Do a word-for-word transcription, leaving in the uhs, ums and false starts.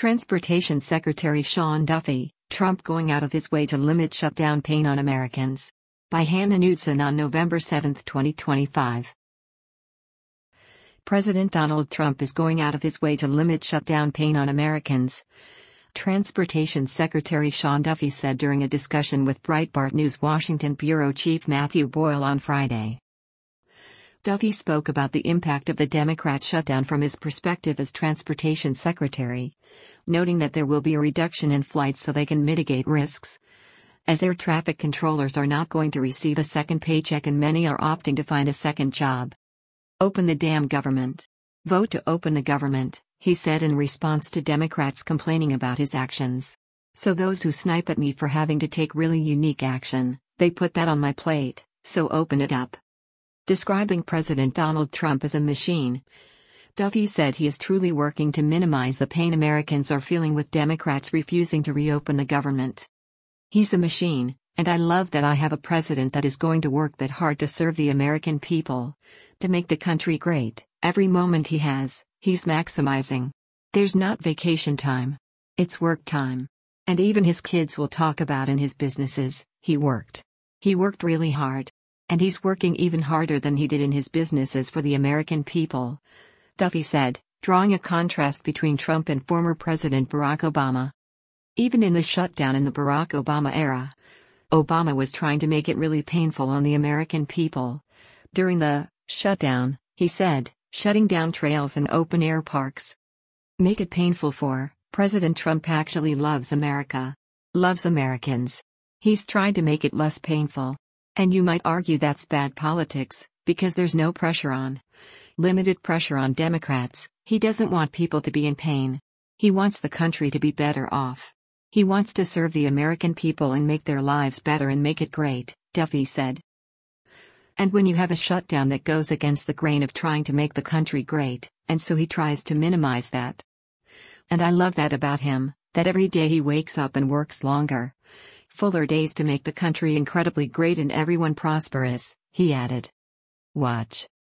Transportation Secretary Sean Duffy, Trump going out of his way to limit shutdown pain on Americans. By Hannah Knudsen on November seventh, twenty twenty-five. President Donald Trump is going out of his way to limit shutdown pain on Americans. Transportation Secretary Sean Duffy said during a discussion with Breitbart News Washington bureau chief Matthew Boyle on Friday. Duffy spoke about the impact of the Democrat shutdown from his perspective as Transportation Secretary, noting that there will be a reduction in flights so they can mitigate risks, as air traffic controllers are not going to receive a second paycheck and many are opting to find a second job. Open the damn government. Vote to open the government, he said in response to Democrats complaining about his actions. So those who snipe at me for having to take really unique action, they put that on my plate, so open it up. Describing President Donald Trump as a machine, Duffy said he is truly working to minimize the pain Americans are feeling with Democrats refusing to reopen the government. He's a machine, and I love that I have a president that is going to work that hard to serve the American people, to make the country great. Every moment he has, he's maximizing. There's not vacation time. It's work time. And even his kids will talk about in his businesses, he worked. He worked really hard. And he's working even harder than he did in his businesses for the American people, Duffy said, drawing a contrast between Trump and former President Barack Obama. Even in the shutdown in the Barack Obama era, Obama was trying to make it really painful on the American people. During the shutdown, he said, shutting down trails and open-air parks. Make it painful for President Trump actually loves America. Loves Americans. He's tried to make it less painful. And you might argue that's bad politics, because there's no pressure on. Limited pressure on Democrats. He doesn't want people to be in pain. He wants the country to be better off. He wants to serve the American people and make their lives better and make it great, Duffy said. And when you have a shutdown that goes against the grain of trying to make the country great, and so he tries to minimize that. And I love that about him, that every day he wakes up and works longer, fuller days to make the country incredibly great and everyone prosperous, he added. Watch.